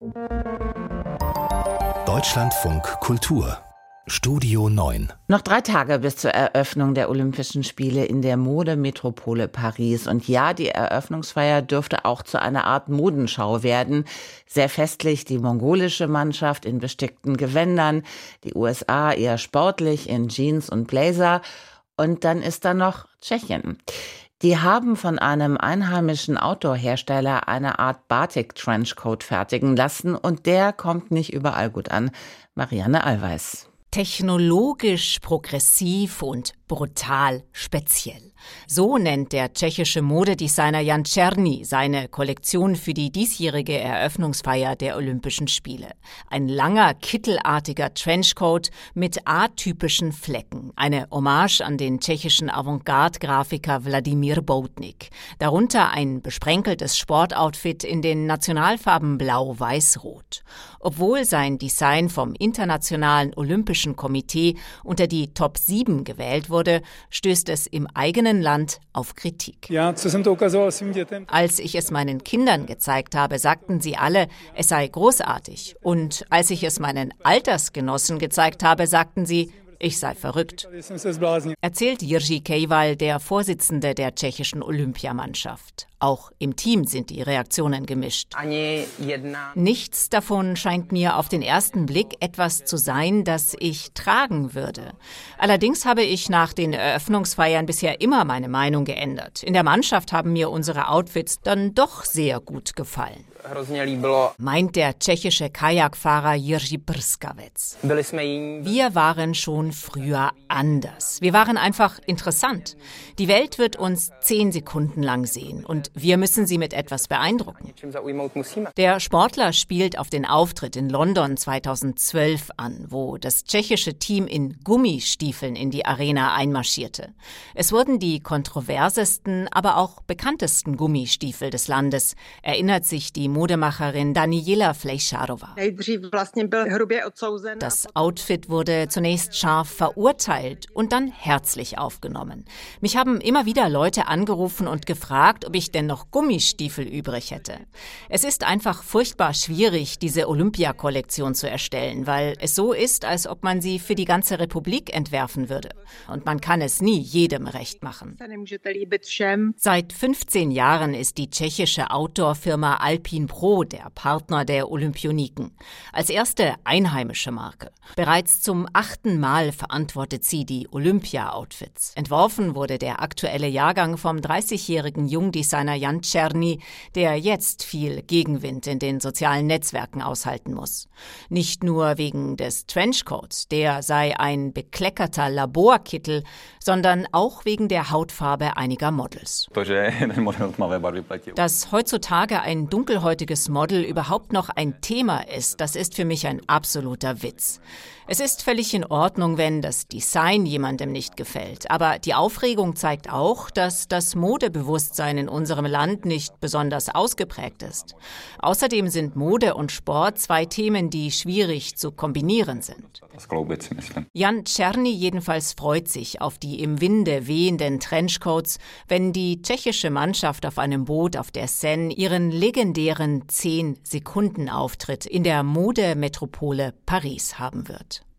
Deutschlandfunk Kultur Studio 9. Noch 3 Tage bis zur Eröffnung der Olympischen Spiele in der Modemetropole Paris. Und ja, die Eröffnungsfeier dürfte auch zu einer Art Modenschau werden. Sehr festlich die mongolische Mannschaft in bestickten Gewändern, die USA eher sportlich in Jeans und Blazer. Und dann ist da noch Tschechien. Die haben von einem einheimischen Outdoor-Hersteller eine Art Batik-Trenchcoat fertigen lassen und der kommt nicht überall gut an. Marianne Allweis. Technologisch progressiv und brutal speziell. So nennt der tschechische Modedesigner Jan Černý seine Kollektion für die diesjährige Eröffnungsfeier der Olympischen Spiele. Ein langer, kittelartiger Trenchcoat mit atypischen Flecken. Eine Hommage an den tschechischen Avantgarde-Grafiker Vladimír Boutník. Darunter ein besprenkeltes Sportoutfit in den Nationalfarben Blau, Weiß, Rot. Obwohl sein Design vom Internationalen Olympischen Komitee unter die Top 7 gewählt wurde, stößt es im eigenen Land auf Kritik. Als ich es meinen Kindern gezeigt habe, sagten sie alle, es sei großartig. Und als ich es meinen Altersgenossen gezeigt habe, sagten sie, ich sei verrückt. Erzählt Jiří Kejval, der Vorsitzende der tschechischen Olympiamannschaft. Auch im Team sind die Reaktionen gemischt. Nichts davon scheint mir auf den ersten Blick etwas zu sein, das ich tragen würde. Allerdings habe ich nach den Eröffnungsfeiern bisher immer meine Meinung geändert. In der Mannschaft haben mir unsere Outfits dann doch sehr gut gefallen. Meint der tschechische Kajakfahrer Jiří Prskavec. Wir waren schon früher anders. Wir waren einfach interessant. Die Welt wird uns 10 Sekunden lang sehen und wir müssen sie mit etwas beeindrucken. Der Sportler spielt auf den Auftritt in London 2012 an, wo das tschechische Team in Gummistiefeln in die Arena einmarschierte. Es wurden die kontroversesten, aber auch bekanntesten Gummistiefel des Landes, erinnert sich die Modemacherin Daniela Fleischarova. Das Outfit wurde zunächst scharf verurteilt und dann herzlich aufgenommen. Mich haben immer wieder Leute angerufen und gefragt, ob ich denn noch Gummistiefel übrig hätte. Es ist einfach furchtbar schwierig, diese Olympia-Kollektion zu erstellen, weil es so ist, als ob man sie für die ganze Republik entwerfen würde. Und man kann es nie jedem recht machen. Seit 15 Jahren ist die tschechische Outdoor-Firma Alpine Pro der Partner der Olympioniken. Als erste einheimische Marke. Bereits zum 8. Mal verantwortet sie die Olympia-Outfits. Entworfen wurde der aktuelle Jahrgang vom 30-jährigen Jungdesigner Jan Černý, der jetzt viel Gegenwind in den sozialen Netzwerken aushalten muss. Nicht nur wegen des Trenchcoats, der sei ein bekleckerter Laborkittel, sondern auch wegen der Hautfarbe einiger Models. Dass heutzutage ein dunkelhäutiges Model überhaupt noch ein Thema ist, das ist für mich ein absoluter Witz. Es ist völlig in Ordnung, wenn das Design jemandem nicht gefällt. Aber die Aufregung zeigt auch, dass das Modebewusstsein in unserem Land nicht besonders ausgeprägt ist. Außerdem sind Mode und Sport 2 Themen, die schwierig zu kombinieren sind. Jan Černý jedenfalls freut sich auf die im Winde wehenden Trenchcoats, wenn die tschechische Mannschaft auf einem Boot auf der Seine ihren legendären 10-Sekunden-Auftritt in der Modemetropole Paris haben wird.